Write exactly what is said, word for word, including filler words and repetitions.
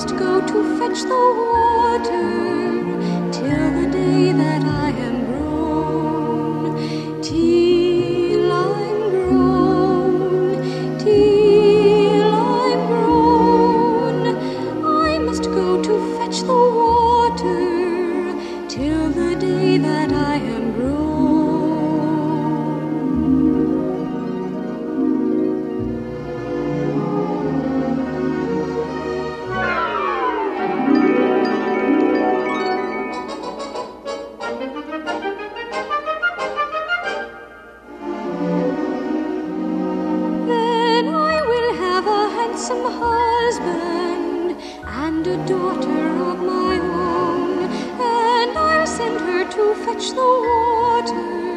must go to fetch the water till the day that I am grown, till I'm grown, till I'm grown. I must go to fetch the water till the day that I am grown. Some husband and a daughter of my own, and I'll send her to fetch the water